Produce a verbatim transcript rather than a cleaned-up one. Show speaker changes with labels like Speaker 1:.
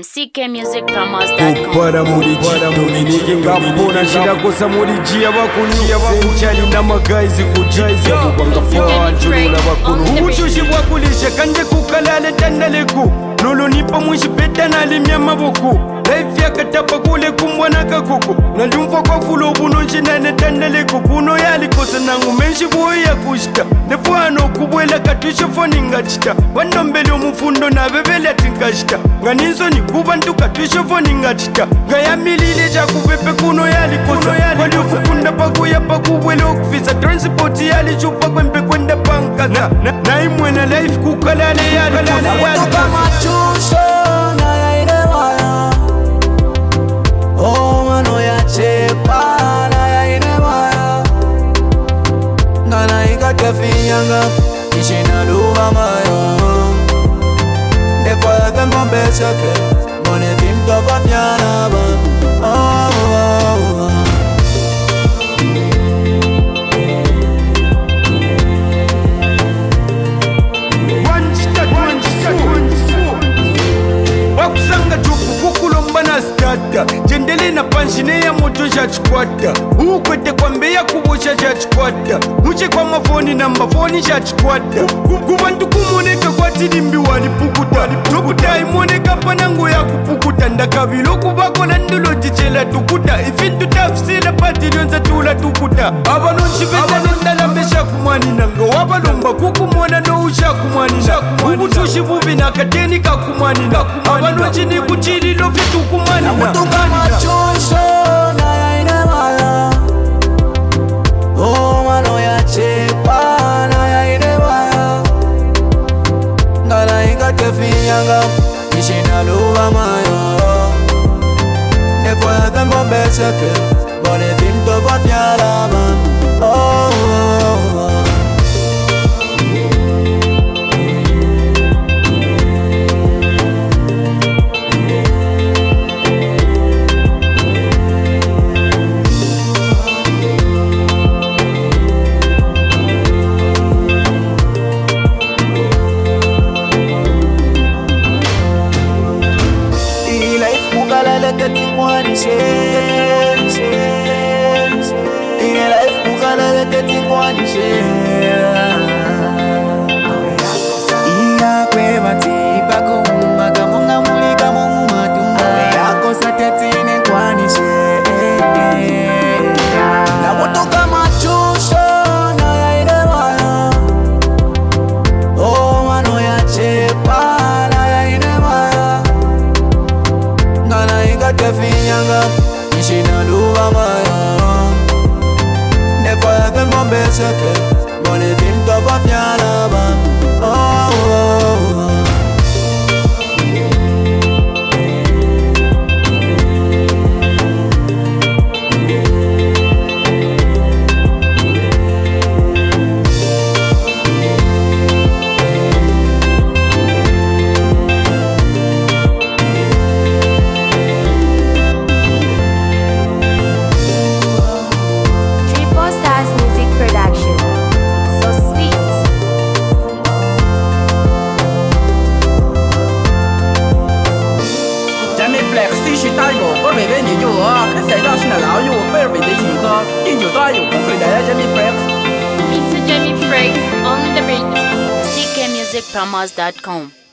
Speaker 1: C K Music Promos dot com.
Speaker 2: Para murigia Dominike ngapona shida kosa murigia bakunia bakuchali na magaizi kujaizi kubanga fa njulula bakunu uchushi bwakulisha kanje kukalale tandaleku nolo nipa mwishi beta na limya maboku life ya katapa kule kumbwana kakuku nalumfa kwa fulo buno njinane tandaleku buno yali kosa nangu menshi buwe ya kushita nefwano kubwela katusha foni ngachita wandombele umufundo na bebele tinkashita nganinzo ni kuba ntuka tushofoni ngachita ngayamilile chakupepe kuno yali kosa wali ufukunda paku ya paku wele okufisa transport yali chupa kwempe kwenda pankaza na imwena life kukalale yali kosa yali
Speaker 3: kosa machusho na ya inewaya oh mano ya chepa na ya inewaya ngana ikatefinyanga ishina luwa mayo Nefa them bombe sefe Mone vim tova fiana ba Oh oh oh
Speaker 2: One step, one step, one step Wakusanga chupu kukulomba na skata Jendele na panshine ya moto shachikwata Ukwete kwa mbeya kubosha shachikwata Uche kwa mafoni namba foni shachikwata Kubantu kumoneka kwa tidimbi walipukuta Tukuta imoneka panangu ya kupukuta Ndakabilo kubako na ndulo jichela tukuta Ifintu tafsila pati lyonza tula tukuta Abanonchi veta nondala mbesha kumani nanga Wabalomba kukumona no usha kumani na Ubuchushi bubi na kateni kakumani na Abanonchi ni kuchili lo vitu kumani na
Speaker 3: Nakutuka machusho na ya inewaya Oh mano ya chepa na ya inewaya Ngana ikatefinyanga Ishina luwa mayo Nefwa them bombe sefe Mone vim tova fiana ba Oh oh oh Ine life kukala lete tingwanishe Iya kwe bati bako Maga munga mulika mungu matumba Yako sateti ine kwanishe Na kutoka machusho na ya inewaya Oh mano ya chepa na ya inewaya Ngana ikatefinyanga Ishina luwa mayo Nefa them bombe sefe Mone vim tova fiana ba Oh oh oh
Speaker 1: Mister Jamie Frakes on the beat. C K Music Promos dot com.